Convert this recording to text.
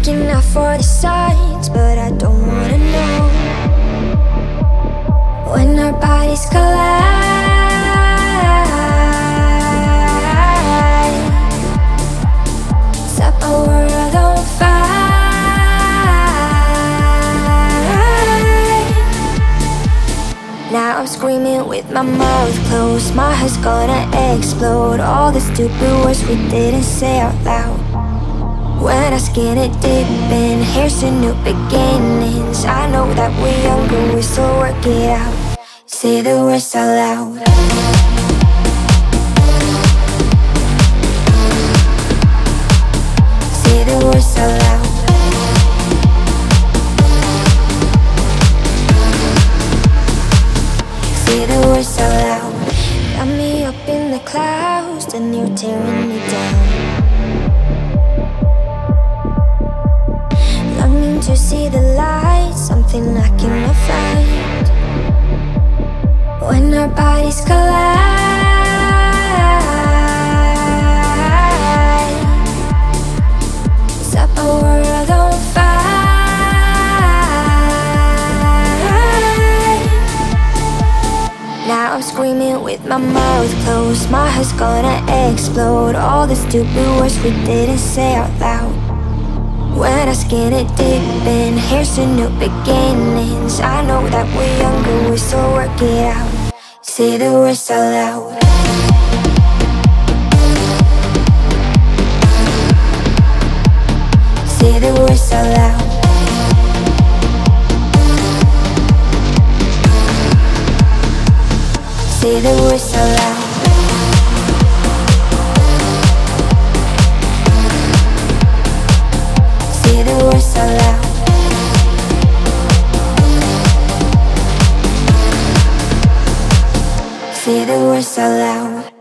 looking out for the signs, but I don't wanna know. When our bodies collide, set a world on fire. Now I'm screaming with my mouth closed. My heart's gonna explode. All the stupid words we didn't say out loud. When our skin it deep in, here's to new beginnings. I know that we're younger, we still work it out. Say the words out loud. Say the words out loud. Say the words out loud. Got me up in the clouds, then you're tearing me down. To see the light, something I cannot find. When our bodies collide, set a world on fire. Now I'm screaming with my mouth closed. My heart's gonna explode. All the stupid words we didn't say out loud. When our skin it deep in, here's to new beginnings. I know that we're younger, we still work it out. Say the words out loud. Say the words out loud. Say the words out loud. Say the words out loud. Say the words out loud.